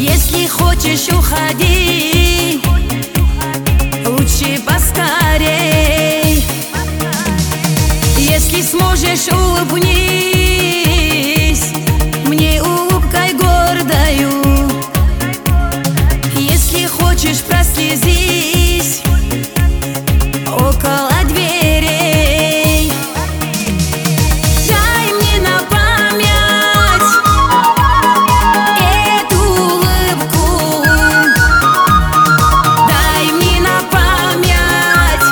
Если хочешь, уходи, лучше поскорей. Если сможешь, улыбнись мне улыбкой гордою. Если хочешь, прослезись около дверей. Дай мне на память эту улыбку. Дай мне на память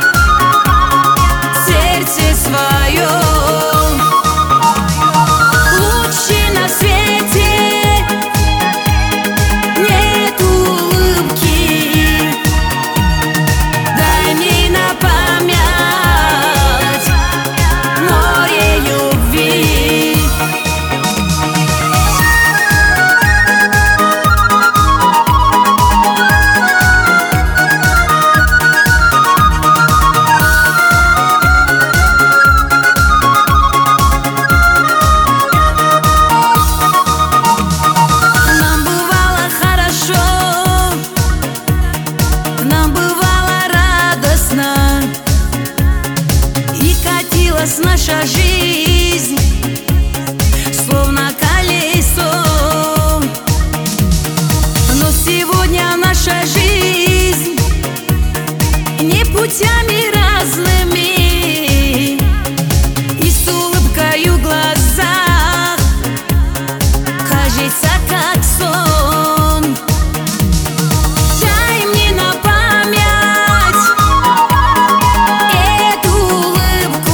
сердце свое. Лучше на свете нет улыбки. Дай мне на память море любви. Нам бывало хорошо, нам бывало радостно, и катилась наша жизнь словно колесо. Но сегодня наша жизнь не путями разными, и с улыбкою в глазах кажется как сон. Дай мне на память эту улыбку.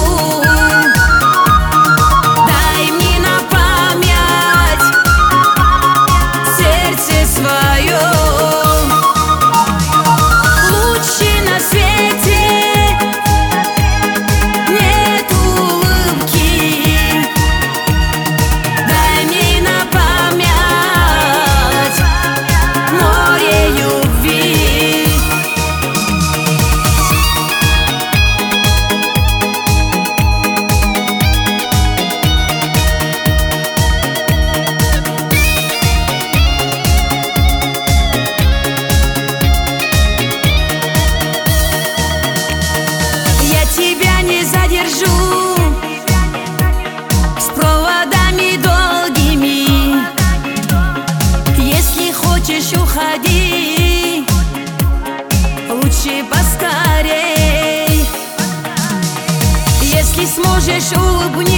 Дай мне на память сердце свое. Лучше на свете нет улыбки. Дай мне на память море любви. Я тебя не задержу с проводами долгими. Если хочешь, уходи, лучше поскорей. Если сможешь, улыбнись